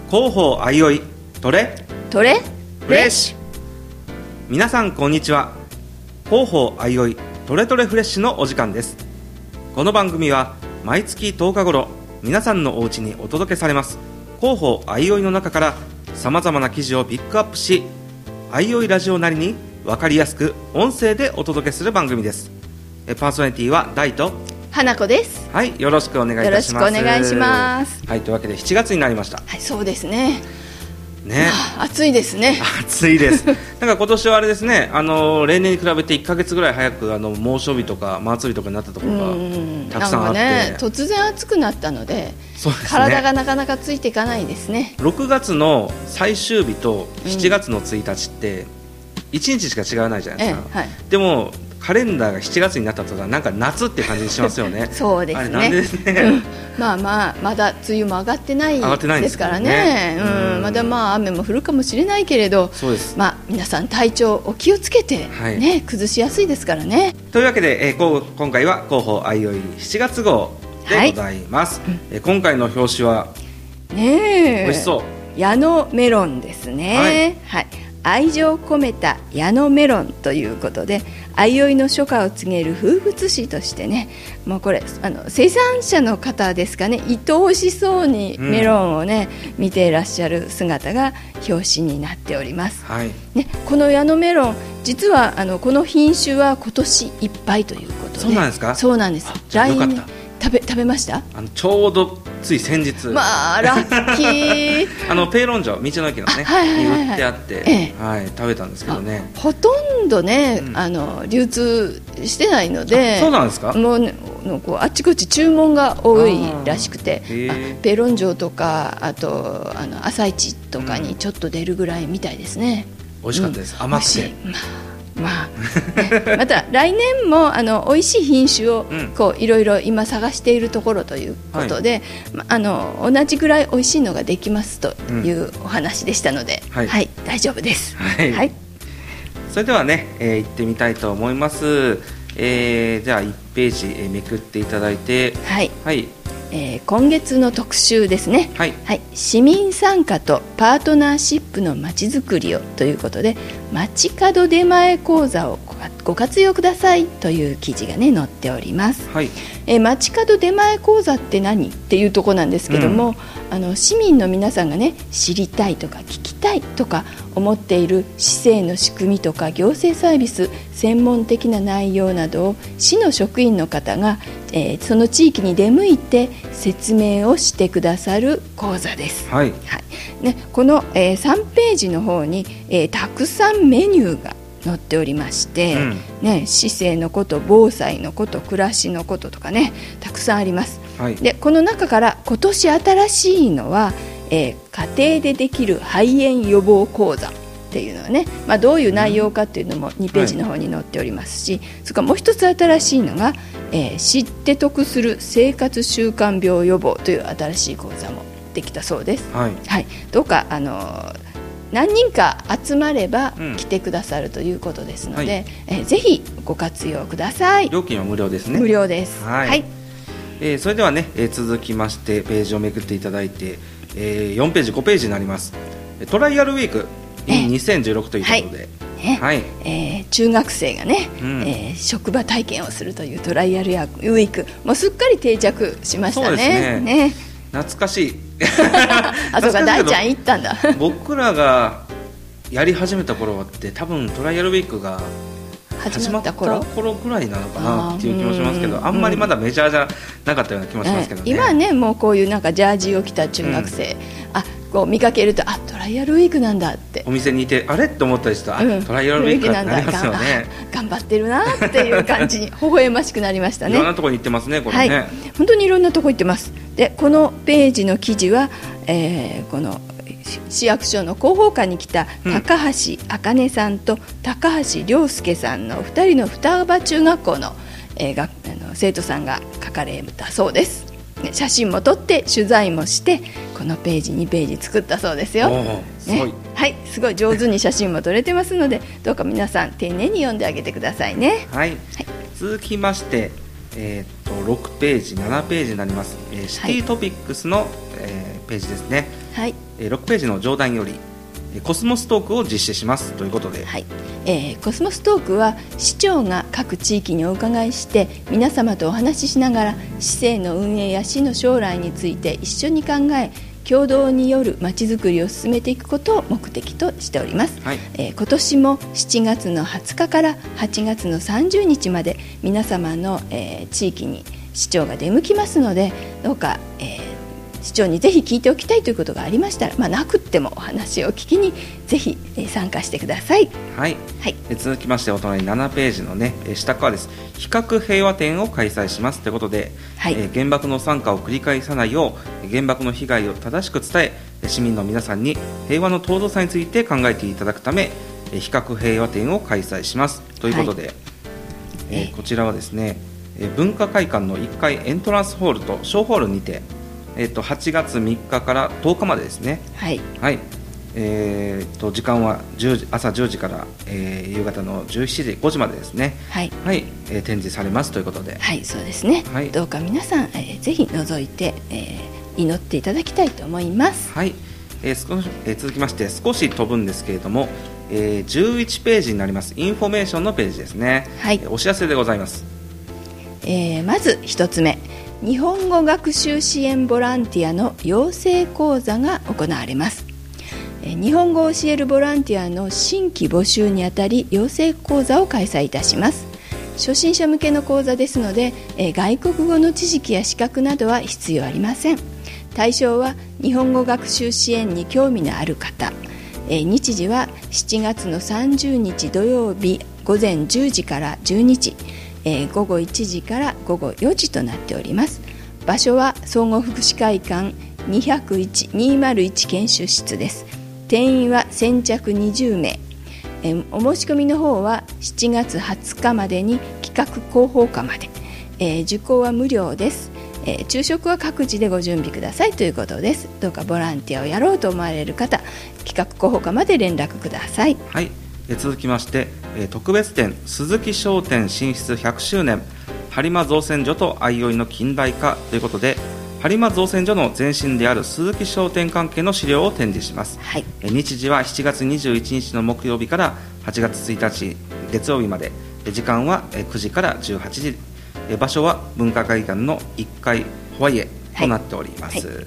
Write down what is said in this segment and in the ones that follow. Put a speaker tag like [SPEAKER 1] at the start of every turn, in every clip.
[SPEAKER 1] 広報あいおいトレ
[SPEAKER 2] フレッシュ。
[SPEAKER 1] 皆さんこんにちは。広報あいおいトレフレッシュのお時間です。この番組は毎月10日頃皆さんのお家にお届けされます広報あいおいの中からさまざまな記事をピックアップし、あいおいラジオなりに分かりやすく音声でお届けする番組です。パーソナリティは大と
[SPEAKER 2] 花子です。
[SPEAKER 1] はい、よろしくお願いいたします。
[SPEAKER 2] よろしくお願いします。
[SPEAKER 1] はい、というわけで7月になりました。
[SPEAKER 2] はい、そうですね。
[SPEAKER 1] ね、
[SPEAKER 2] 暑いですね。
[SPEAKER 1] 暑いです。なんか今年はあれですね、例年に比べて1ヶ月ぐらい早く猛暑日とか真夏日とかになったところがたくさんあって、
[SPEAKER 2] なんかね、突然暑くなったので、
[SPEAKER 1] そうですね、
[SPEAKER 2] 体がなかなかついていかないですね。
[SPEAKER 1] 6月の最終日と7月の1日って1日しか違わないじゃないですか、はい、でもカレンダーが7月になったとかなんか夏っていう感じにしますよね。
[SPEAKER 2] そうですね。あれなんでですね、まだ梅雨も上がってないですからね。まだ雨も降るかもしれないけれど、そうです。皆さん体調お気をつけて、ね、崩しやすいですからね。
[SPEAKER 1] というわけで、今回は広報あいおい7月号でございます、今回の表紙はね、美味しそう
[SPEAKER 2] 矢野メロンですね。はい、愛情込めた矢野メロンということで、あいおいの初夏を告げる風物詩としてね、もうこれ生産者の方ですかね、愛おしそうにメロンをね、見ていらっしゃる姿が表紙になっております、ね、この矢野メロン、実はこの品種は今年いっぱいということで。
[SPEAKER 1] そうなんですか？
[SPEAKER 2] そうなんです。来年食べました？
[SPEAKER 1] ちょうどつい先日、
[SPEAKER 2] ラッキー
[SPEAKER 1] ペイロンジョ道の駅のね、に売ってあって、食べたんですけどね、
[SPEAKER 2] ほとんどね、流通してないので。
[SPEAKER 1] そうなんですか？
[SPEAKER 2] もうね、あっちこっち注文が多いらしくて、ペイロンジョとか、あと朝市とかにちょっと出るぐらいみたいですね。
[SPEAKER 1] 美味しかったです、甘くて。
[SPEAKER 2] また来年も美味しい品種をいろいろ今探しているところということで、同じぐらい美味しいのができますというお話でしたので、大丈夫です。
[SPEAKER 1] それではね、行ってみたいと思います。じゃあ1ページ、めくっていただいて、
[SPEAKER 2] 今月の特集ですね、市民参加とパートナーシップのまちづくりをということで、街角出前講座をご活用くださいという記事がね載っております、街角出前講座って何っていうところなんですけども、市民の皆さんがね、知りたいとか聞きたいとか思っている市政の仕組みとか行政サービス、専門的な内容などを市の職員の方が、その地域に出向いて説明をしてくださる講座です、この、3ページの方に、たくさんメニューが載っておりまして、市政のこと、防災のこと、暮らしのこととかね、たくさんあります、でこの中から今年新しいのは、家庭でできる肺炎予防講座っていうのはね、どういう内容かっていうのも2ページの方に載っておりますし、それからもう一つ新しいのが、知って得する生活習慣病予防という新しい講座もできたそうです、どうか何人か集まれば来てくださるということですので、ぜひご活用ください。
[SPEAKER 1] 料金は無料ですね。
[SPEAKER 2] 無料です。
[SPEAKER 1] それではね、続きましてページをめくっていただいて、4ページ5ページになります。トライアルウィーク2016ということで、
[SPEAKER 2] 中学生がね、職場体験をするというトライアルウィーク、もうすっかり定着しましたね。
[SPEAKER 1] 懐かしい
[SPEAKER 2] そうか、大ちゃん行ったんだ。
[SPEAKER 1] 僕らがやり始めた頃って多分トライアルウィークが始まった頃ぐらいなのかなっていう気もしますけど、あんまりまだメジャーじゃなかったような気もしますけどね。
[SPEAKER 2] 今はね、もうこういうなんかジャージを着た中学生、こう見かけると、トライアルウィークなんだって
[SPEAKER 1] お店にいてあれって思ったりして、トライアルウィークなんだってなりますよね。
[SPEAKER 2] 頑張ってるなっていう感じに微笑ましくなりましたね。
[SPEAKER 1] いろんなところに行ってますね、これね。
[SPEAKER 2] 本当にいろんなところ行ってます。でこのページの記事は、この市役所の広報課に来た高橋茜さんと高橋亮介さんの2人の双葉中学校の、生徒さんが書かれたそうです。写真も撮って取材もしてこのページ2ページ作ったそうですよ、
[SPEAKER 1] すごい、
[SPEAKER 2] すごい上手に写真も撮れてますので、どうか皆さん丁寧に読んであげてくださいね。
[SPEAKER 1] 続きまして、6ページ7ページになります、シティトピックスの、ページですね。
[SPEAKER 2] はい、
[SPEAKER 1] 6ページの上段よりコスモストークを実施しますということで、
[SPEAKER 2] はい、コスモストークは市長が各地域にお伺いして皆様とお話ししながら市政の運営や市の将来について一緒に考え共同によるまちづくりを進めていくことを目的としております、はい。今年も7月の20日から8月の30日まで皆様の、地域に市長が出向きますので、どうか、市長にぜひ聞いておきたいということがありましたら、なくってもお話を聞きにぜひ参加してください。
[SPEAKER 1] はい、はい。続きましてお隣7ページの、下側です。比較平和展を開催しますということで、はい。原爆の惨禍を繰り返さないよう原爆の被害を正しく伝え市民の皆さんに平和の尊さについて考えていただくため比較平和展を開催しますということで、はい。こちらはですね、文化会館の1階エントランスホールと小ホールにて8月3日から10日までですね。はい、はい。時間は朝10時から、夕方の17時5時までですね。はい、はい。展示されますということで、
[SPEAKER 2] はい、そうですね。はい、どうか皆さん、ぜひ覗いて、祈っていただきたいと思います。
[SPEAKER 1] はい。続きまして少し飛ぶんですけれども、11ページになりますインフォメーションのページですね。はい。お知らせでございます。
[SPEAKER 2] まず1つ目、日本語学習支援ボランティアの養成講座が行われます。日本語を教えるボランティアの新規募集にあたり養成講座を開催いたします。初心者向けの講座ですので、外国語の知識や資格などは必要ありません。対象は日本語学習支援に興味のある方。日時は7月の30日土曜日午前10時から12時、午後1時から午後4時となっております。場所は総合福祉会館201研修室です。定員は先着20名。お申し込みの方は7月20日までに企画広報課まで、受講は無料です。昼食は各自でご準備くださいということです。どうかボランティアをやろうと思われる方、企画広報課まで連絡ください。
[SPEAKER 1] はい。続きまして特別展鈴木商店進出100周年播磨造船所と相生の近代化ということで、播磨造船所の前身である鈴木商店関係の資料を展示します。はい。日時は7月21日の木曜日から8月1日月曜日まで、時間は9時から18時、場所は文化会館の1階ホワイエとなっております。はい。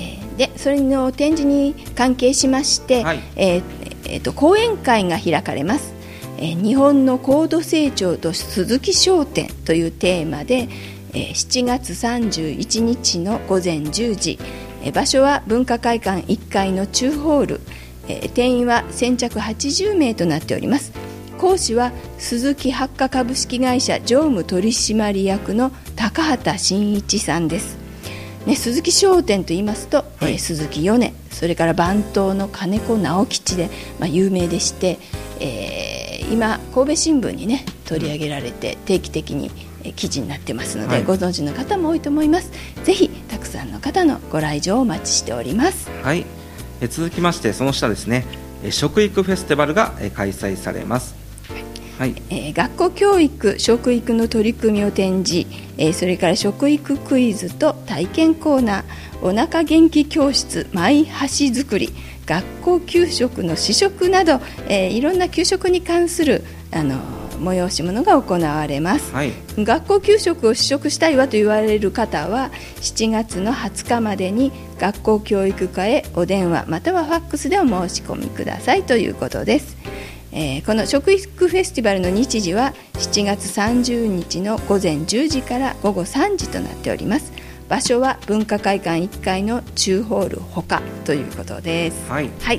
[SPEAKER 2] でそれの展示に関係しまして、はい。講演会が開かれます。日本の高度成長と鈴木商店というテーマで、7月31日の午前10時、場所は文化会館1階の中ホール、定員は先着80名となっております。講師は鈴木発火株式会社常務取締役の高畑真一さんです。鈴木商店と言いますと、はい。鈴木米、それから番頭の金子直吉で、有名でして、今神戸新聞にね取り上げられて定期的に記事になってますので、はい。ご存知の方も多いと思います。ぜひたくさんの方のご来場をお待ちしております。
[SPEAKER 1] はい。続きましてその下ですね、食育フェスティバルが開催されます。はい。
[SPEAKER 2] 学校教育食育の取り組みを展示、それから食育クイズと体験コーナー、お腹元気教室マイ箸作り、学校給食の試食など、いろんな給食に関する催し物が行われます。はい。学校給食を試食したいわと言われる方は7月の20日までに学校教育課へお電話またはファックスでお申し込みくださいということです。この食育フェスティバルの日時は7月30日の午前10時から午後3時となっております。場所は文化会館1階の中ホールほかということです。はい。はい。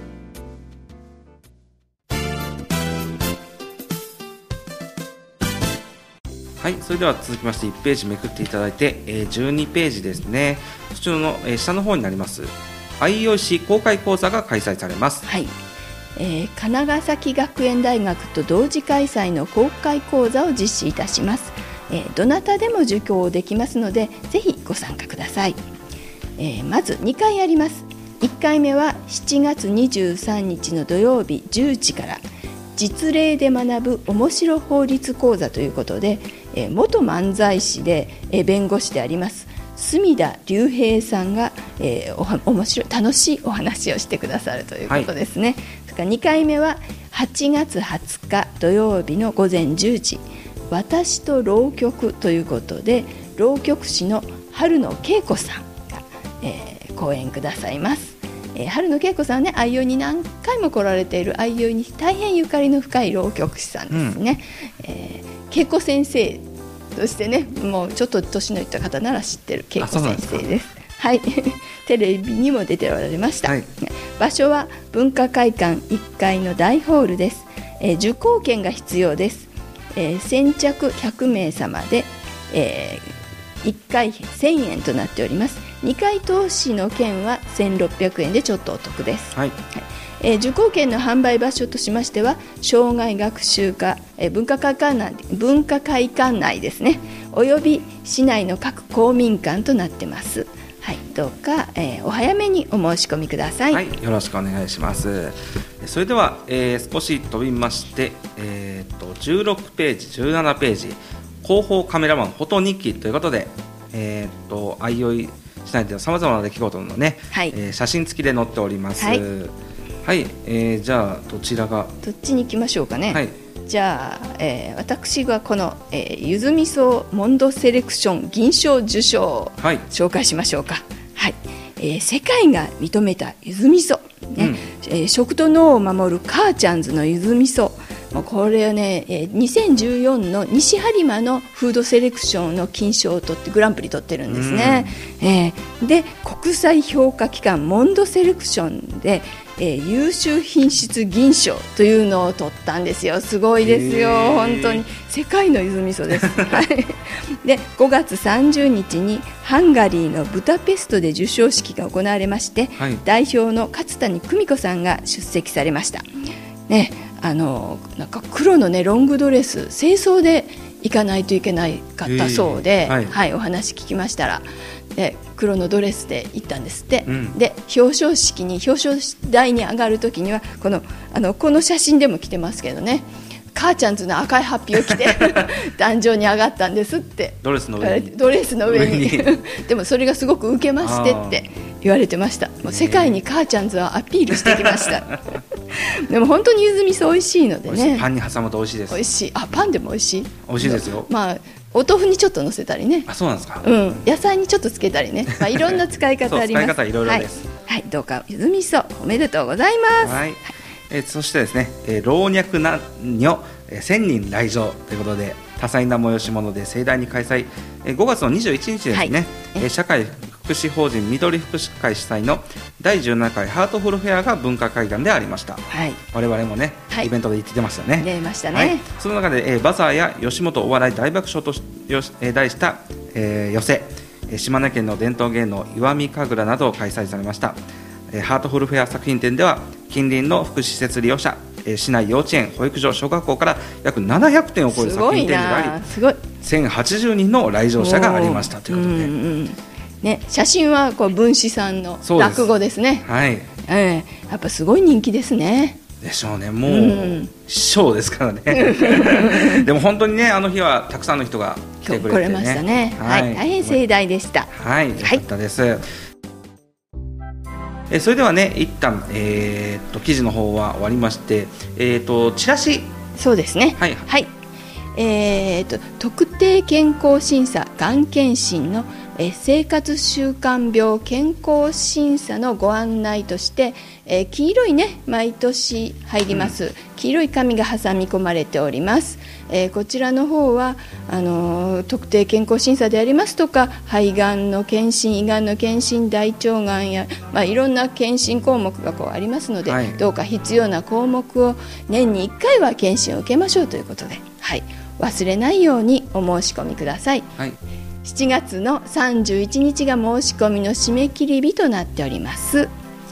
[SPEAKER 1] はい。それでは続きまして1ページめくっていただいて、12ページですね。そちらの、下の方になります相生市公開講座が開催されます。
[SPEAKER 2] はい。金崎学園大学と同時開催の公開講座を実施いたします。どなたでも受講できますのでぜひご参加ください。まず2回あります。1回目は7月23日の土曜日10時から実例で学ぶ面白法律講座ということで、元漫才師で弁護士であります隅田隆平さんが面白い楽しいお話をしてくださるということですね。それから2回目は8月20日土曜日の午前10時、私と浪曲ということで、浪曲師の春野恵子さんが、講演くださいます。春野恵子さんはね、相生に何回も来られている相生に大変ゆかりの深い浪曲師さんですね。恵子先生としてね、もうちょっと年のいった方なら知ってる恵子先生です。はい、テレビにも出ておられました。場所は文化会館1階の大ホールです。受講券が必要です。先着100名様で、1回1000円となっております。2回投資の券は1600円でちょっとお得です。受講券の販売場所としましては、障害学習課、文化会館内ですね、および市内の各公民館となってます。どうか、お早めにお申し込みください。
[SPEAKER 1] よろしくお願いします。それでは、少し飛びまして、16ページ17ページ、広報カメラマンフォト日記ということで、相生市内でのさまざまな出来事のね、写真付きで載っております。じゃあどちらが、
[SPEAKER 2] どっちに行きましょうかね。じゃあ、私がこの、ゆずみそモンドセレクション銀賞受賞を紹介しましょうか。世界が認めたゆずみそ、食と脳を守る母ちゃんズのゆずみそ、これはね、2014の西播磨のフードセレクションの金賞を取ってグランプリ取ってるんですね。で、国際評価機関モンドセレクションで、優秀品質銀賞というのを取ったんですよ。すごいですよ、本当に世界のゆずみそです。で、5月30日にハンガリーのブダペストで授賞式が行われまして、代表の勝谷久美子さんが出席されました。なんか黒のねロングドレス、清掃で行かないといけないかったそうで、お話聞きましたら、黒のドレスで行ったんですって。で、表彰式に表彰台に上がるときにはこの写真でも着てますけどね、母ちゃんズの赤いハッピーを着て壇上に上がったんですって。ドレスの上にでもそれがすごく受けましてって言われてました。もう世界に母ちゃんズはアピールしてきましたでも本当にゆずみそ美味しいのでね、
[SPEAKER 1] パンに挟むと美味しいです。
[SPEAKER 2] 美味しい。パンでも美味しい。
[SPEAKER 1] 美味しいですよ。
[SPEAKER 2] お豆腐にちょっと乗せたりね。
[SPEAKER 1] そうなんですか。
[SPEAKER 2] 野菜にちょっとつけたりね、いろんな使い方あります。
[SPEAKER 1] 使い方いろいろです。
[SPEAKER 2] どうかゆずみそおめでとうございます。
[SPEAKER 1] そしてですね、老若男女1000人来場ということで、多彩な催し物で盛大に開催。5月の21日ですね、社会福祉法人緑福祉会主催の第17回ハートフルフェアが文化会館でありました。我々もね、イベントで行ってましたね。
[SPEAKER 2] 出ましたね。
[SPEAKER 1] その中で、バザーや吉本お笑い大爆笑と題した、寄せ、島根県の伝統芸能石見神楽などを開催されました。ハートフルフェア作品展では近隣の福祉施設利用者、市内幼稚園保育所小学校から約700点を超える作品展示があり、1080人の来場者がありましたということで、写真は文枝さんの落語ですね。やっぱすごい人気ですね。 でしょうね。もうショーですからねでも本当にね、あの日はたくさんの人が来てくれてね、
[SPEAKER 2] 来れましたね。大変盛大でした。
[SPEAKER 1] よかったです。それではね、一旦、記事の方は終わりまして、チラシ。
[SPEAKER 2] そうですね。特定健康審査がん検診の、生活習慣病健康審査のご案内として、黄色いね毎年入ります、黄色い紙が挟み込まれております。こちらの方は特定健康審査でありますとか、肺がんの検診、胃がんの検診、大腸がんや、いろんな検診項目がありますので、どうか必要な項目を年に1回は検診を受けましょうということで、忘れないようにお申し込みください。7月の31日が申し込みの締め切り日となっております。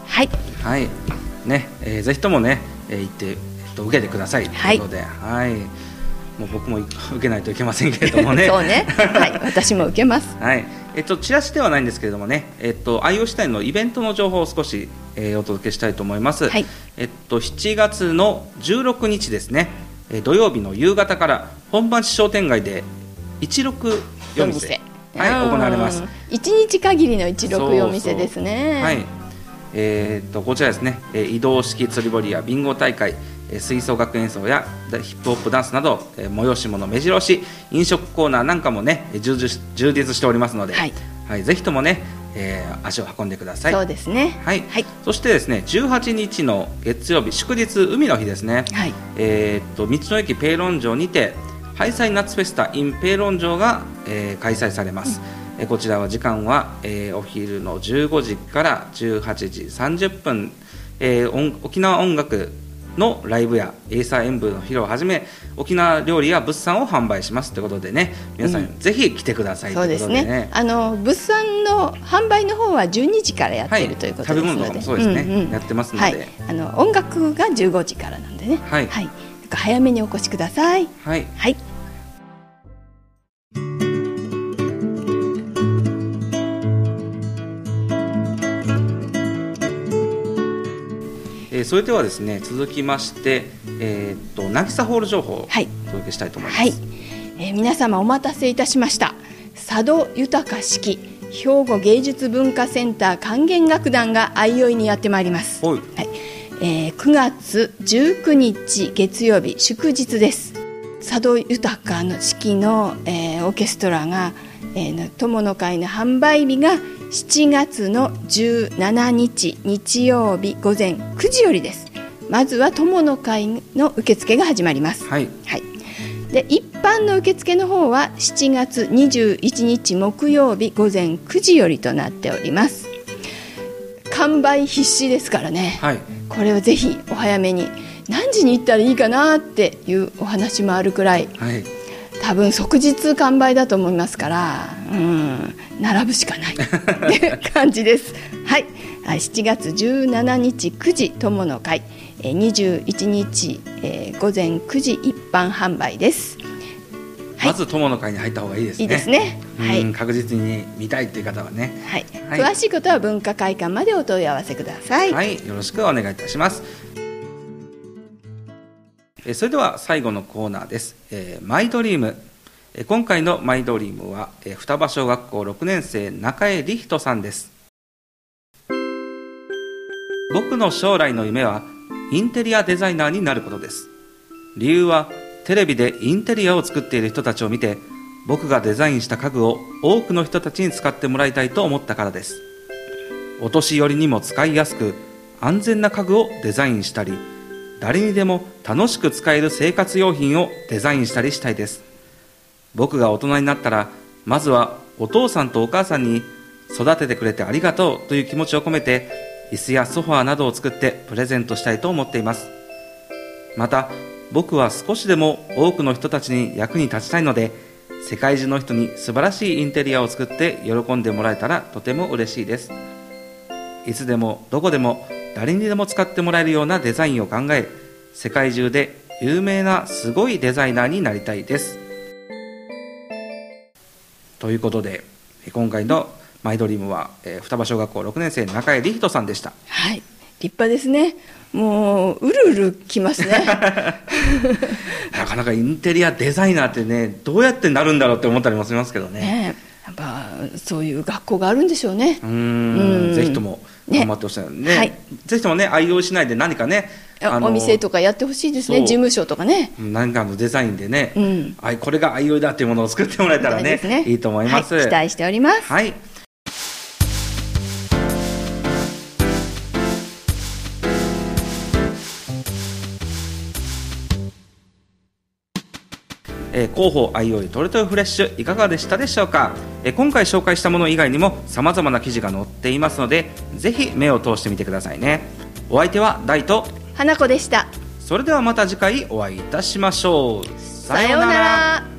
[SPEAKER 1] ぜひともね、行って、受けてくださいということで、もう僕も受けないといけませんけれどもね
[SPEAKER 2] そうね、私も受けます。
[SPEAKER 1] チラシではないんですけれどもね、愛用したいのイベントの情報を少し、お届けしたいと思います。7月の16日ですね、土曜日の夕方から本町商店街で16夜店行われます。
[SPEAKER 2] 1日限りの164店ですね。
[SPEAKER 1] はい、こちらですね、移動式釣り堀やビンゴ大会、吹奏楽演奏やヒップホップダンスなど、催し物目白押し飲食コーナーなんかもね充実しておりますので、はいはい、ぜひともね、足を運んでください。
[SPEAKER 2] そうですね、
[SPEAKER 1] はいはい、そしてですね18日の月曜日祝日海の日ですね、はい、道の駅ペイロン城にてハイサイ夏フェスタ in ペイロン城が、開催されます。こちらは時間は、お昼の15時から18時30分、沖縄音楽のライブやエイサー演舞の披露をはじめ沖縄料理や物産を販売しますということでね、皆さん、ぜひ来てくださいということでね。そうですね、物産の販売の方は12時からやっているということですので、 食べ物とかもそうですね、やってますので、
[SPEAKER 2] 音楽が15時からなんでね、はいはい、早めにお越しください。はい、はい、
[SPEAKER 1] それではですね続きまして、なぎさホール情報をお届けしたいと思います。はい、
[SPEAKER 2] 皆様お待たせいたしました。佐渡豊式兵庫芸術文化センター管弦楽団が相生にやってまいります。はい、9月19日月曜日祝日です。佐渡豊の式の、オーケストラが、友の会の販売日が7月の17日日曜日午前9時よりです。まずは友の会の受付が始まります。はい、はい、で一般の受付の方は7月21日木曜日午前9時よりとなっております。完売必至ですからね、はい、これはぜひお早めに。何時に行ったらいいかなっていうお話もあるくらい、はい、多分即日完売だと思いますから、並ぶしかないっていう感じです。はい、7月17日9時友の会、21日、午前9時一般販売です。
[SPEAKER 1] はい、まず友の会に入った方がいいですね。
[SPEAKER 2] いいですね、はい、
[SPEAKER 1] 確実に見たいという方はね、
[SPEAKER 2] はいはい、詳しいことは文化会館までお問い合わせください。
[SPEAKER 1] はい、よろしくお願いいたします。それでは最後のコーナーです。マイドリーム。今回のマイドリームは双葉小学校6年生中江理人さんです。僕の将来の夢はインテリアデザイナーになることです。理由はテレビでインテリアを作っている人たちを見て、僕がデザインした家具を多くの人たちに使ってもらいたいと思ったからです。お年寄りにも使いやすく安全な家具をデザインしたり、誰にでも楽しく使える生活用品をデザインしたりしたいです。僕が大人になったら、まずはお父さんとお母さんに育ててくれてありがとうという気持ちを込めて、椅子やソファーなどを作ってプレゼントしたいと思っています。また僕は少しでも多くの人たちに役に立ちたいので、世界中の人に素晴らしいインテリアを作って喜んでもらえたらとても嬉しいです。いつでもどこでも誰にでも使ってもらえるようなデザインを考え、世界中で有名なすごいデザイナーになりたいです。ということで今回のマイドリームは、双葉小学校6年生中江理人さんでした。
[SPEAKER 2] はい、立派ですね。もううるうるきますね
[SPEAKER 1] なかなかインテリアデザイナーってね、どうやってなるんだろうって思ったりもしますけど ね。
[SPEAKER 2] やっぱそういう学校があるんでしょうね。
[SPEAKER 1] ぜひとも頑張ってほしいね。はい、ぜひともね、愛用しないで何かね、
[SPEAKER 2] お店とかやってほしいですね。事務所とかね、
[SPEAKER 1] 何かのデザインでね、これが愛用だっていうものを作ってもらえたら ね、いいと思います。はい、
[SPEAKER 2] 期待しております。
[SPEAKER 1] はい、広報愛用トレトレフレッシュいかがでしたでしょうか。今回紹介したもの以外にも様々な記事が載っていますので、ぜひ目を通してみてくださいね。お相手は大と
[SPEAKER 2] 花子でした。
[SPEAKER 1] それではまた次回お会いいたしましょう。
[SPEAKER 2] さようなら。